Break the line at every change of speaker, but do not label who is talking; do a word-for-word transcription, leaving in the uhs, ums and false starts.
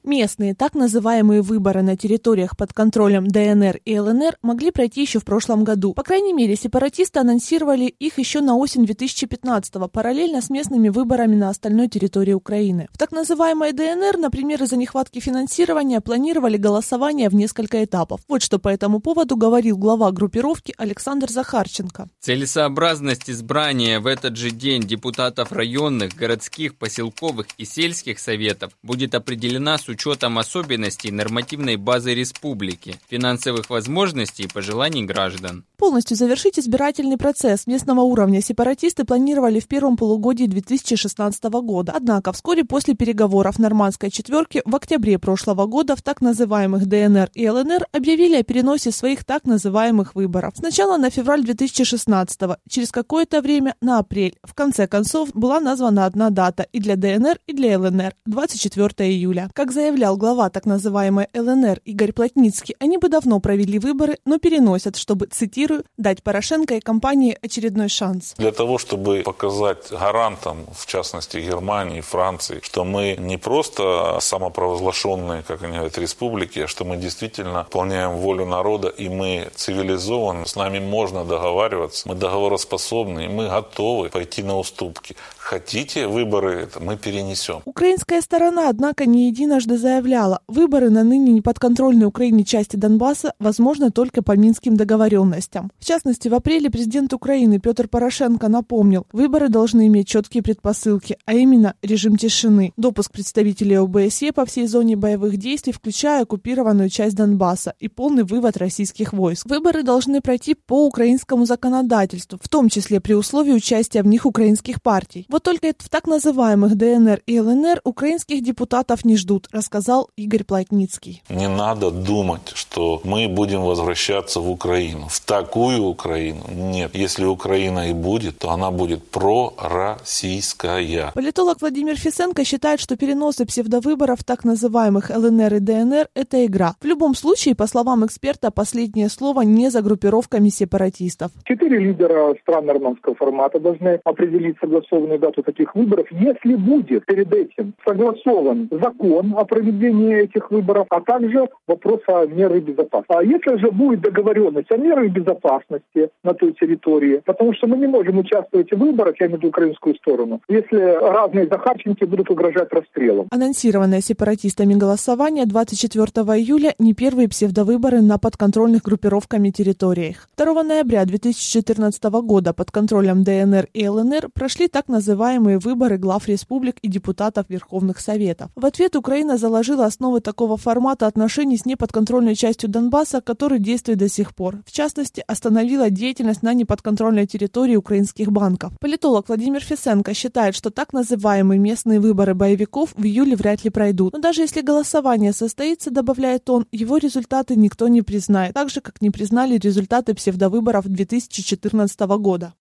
Местные, так называемые выборы на территориях под контролем Дэ Эн Эр и Эл Эн Эр могли пройти еще в прошлом году. По крайней мере, сепаратисты анонсировали их еще на осень две тысячи пятнадцатого, параллельно с местными выборами на остальной территории Украины. В так называемой Дэ Эн Эр, например, из-за нехватки финансирования планировали голосование в несколько этапов. Вот что по этому поводу говорил глава группировки Александр Захарченко.
Целесообразность избрания в этот же день депутатов районных, городских, поселковых и сельских советов будет определена с учетом особенностей нормативной базы республики, финансовых возможностей и пожеланий граждан.
Полностью завершить избирательный процесс местного уровня сепаратисты планировали в первом полугодии две тысячи шестнадцатого года. Однако вскоре после переговоров Нормандской четверки в октябре прошлого года в так называемых Дэ Эн Эр и Эл Эн Эр объявили о переносе своих так называемых выборов. Сначала на февраль две тысячи шестнадцатого, через какое-то время на апрель. В конце концов была названа одна дата и для Дэ Эн Эр, и для Эл Эн Эр – двадцать четвёртого июля. Как заявлял глава так называемой Эл Эн Эр Игорь Плотницкий, они бы давно провели выборы, но переносят, чтобы, цитирую, дать Порошенко и компании очередной шанс.
Для того, чтобы показать гарантам, в частности Германии, Франции, что мы не просто самопровозглашенные, как они говорят, республики, а что мы действительно выполняем волю народа и мы цивилизованы, с нами можно договариваться, мы договороспособны, и мы готовы пойти на уступки. Хотите выборы, это мы перенесем.
Украинская сторона, однако, не единожды заявляла, выборы на ныне неподконтрольной Украине части Донбасса возможны только по минским договоренностям. В частности, в апреле президент Украины Петр Порошенко напомнил, выборы должны иметь четкие предпосылки, а именно режим тишины, допуск представителей О Бэ Эс Е по всей зоне боевых действий, включая оккупированную часть Донбасса, и полный вывод российских войск. Выборы должны пройти по украинскому законодательству, в том числе при условии участия в них украинских партий. Вот только в так называемых Дэ Эн Эр и Эл Эн Эр украинских депутатов не ждут, рассказал Игорь Плотницкий.
Не надо думать, что мы будем возвращаться в Украину. В такую Украину нет. Если Украина и будет, то она будет пророссийская.
Политолог Владимир Фисенко считает, что переносы псевдовыборов так называемых Эл Эн Эр и Дэ Эн Эр – это игра. В любом случае, по словам эксперта, последнее слово не за группировками сепаратистов.
Четыре лидера стран нормандского формата должны определить согласованную дату таких выборов, если будет перед этим согласован закон о проведении этих выборов, а также вопрос о мерах безопасности. А если же будет договоренность о мерах безопасности на той территории, потому что мы не можем участвовать в выборах, я имею в виду украинскую сторону, если разные захарченки будут угрожать расстрелом.
Анонсированное сепаратистами голосование двадцать четвёртого июля не первые псевдовыборы на подконтрольных группировками территориях. второго ноября две тысячи четырнадцатого года под контролем Дэ Эн Эр и Эл Эн Эр прошли так называемые выборы глав республик и депутатов Верховных Советов. В ответ Украина заложила основы такого формата отношений с неподконтрольной частью Донбасса, который действует до сих пор. В частности, остановила деятельность на неподконтрольной территории украинских банков. Политолог Владимир Фисенко считает, что так называемые местные выборы боевиков в июле вряд ли пройдут. Но даже если голосование состоится, добавляет он, его результаты никто не признает, так же, как не признали результаты псевдовыборов две тысячи четырнадцатого года.